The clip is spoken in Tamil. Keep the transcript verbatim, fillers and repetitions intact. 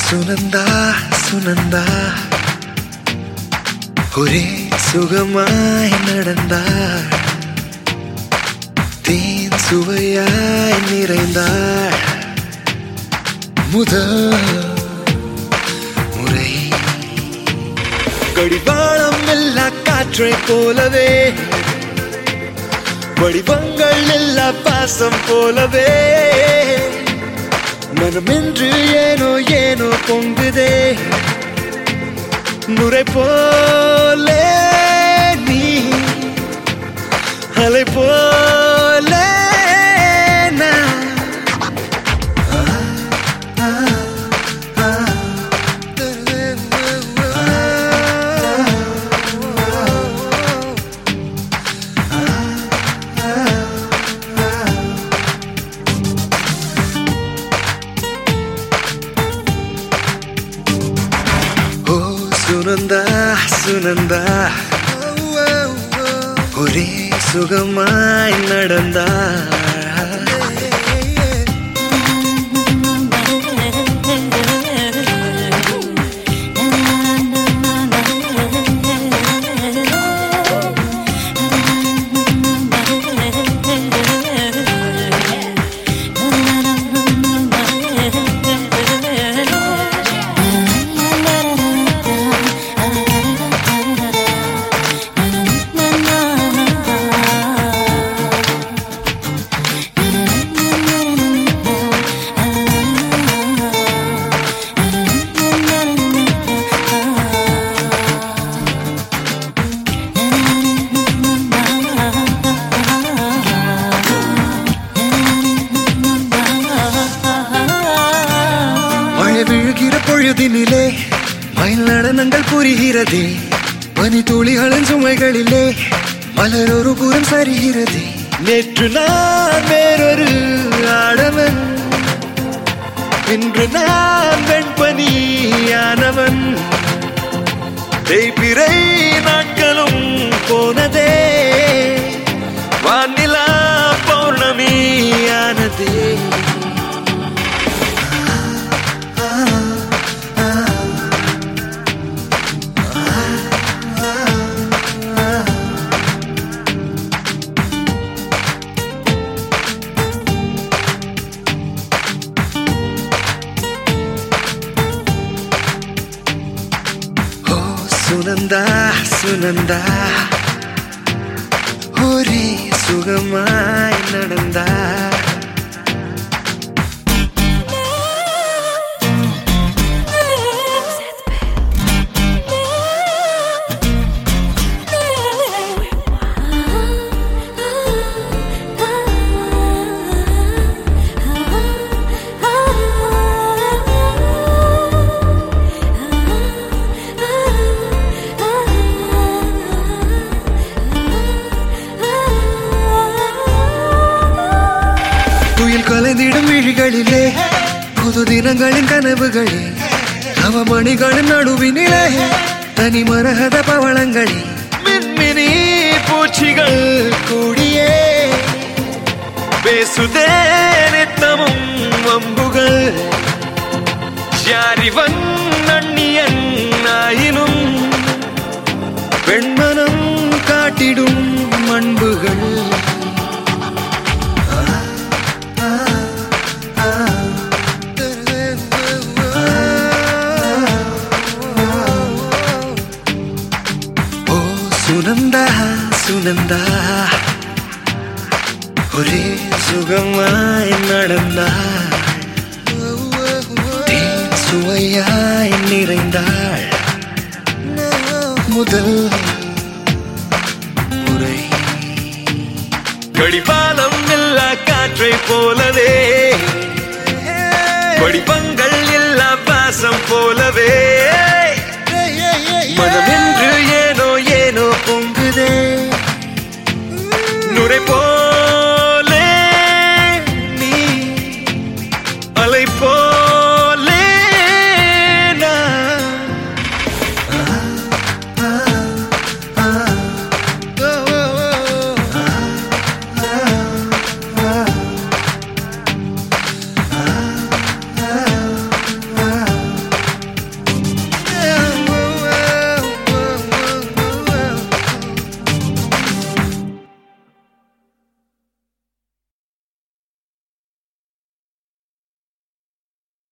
சுனந்தா சுனந்தா ஒரே சுகமாய் நடந்தாள், தேன் சுவையாய் நிறைந்தாள். முதல் முறை கடிவாளம் எல்லா காற்றை போலவே, வடிவங்கள் எல்லா பாசம் போலவே, மனமென்று ஏனோ ஏனோ பொங்குதே. நுரை போலே நீ, அலை போலே நான். சுனந்தா சுனந்தா ஒரே சுகமாய் நடந்தா. விழுகிற பொழுதினிலே மயில் நடனங்கள் புரிகிறதே, பனி துளிகளின் சுமைகளிலே மலர் ஒரு புறம் சரிகிறதே. நேற்று நான் வேறொரு ஆடவன், இன்று நான் வெண்பனியானவன். தேய்பிறை நாட்களும் போனதே, வானிலா பௌர்ணமியானதே. சுனந்தா சுனந்தா ஒரே சுகமாய் நடந்தா. துயில் கலைந்திடும் விழிகளிலே, புது தினங்களின் கனவுகளே, நவமணிகளின் நடுவினிலே, தனி மரகத பவளங்களே, மின்மினி பூச்சிகள் கூடியே பேசுதே நித்தமும் வம்புகள். யாரிவன் நன்னியன் ஆயினும் பெண்மனம் காட்டிடும் அன்புகள். சுனந்தா சுனந்தா ஒரே சுகமாய் நடந்தாள், தேன் சுவையாய் நிறைந்தாள். முதல் முறை கடிவாளம் எல்லா காற்றை போலவே, வடிவங்கள் எல்லா பாசம் போலவே,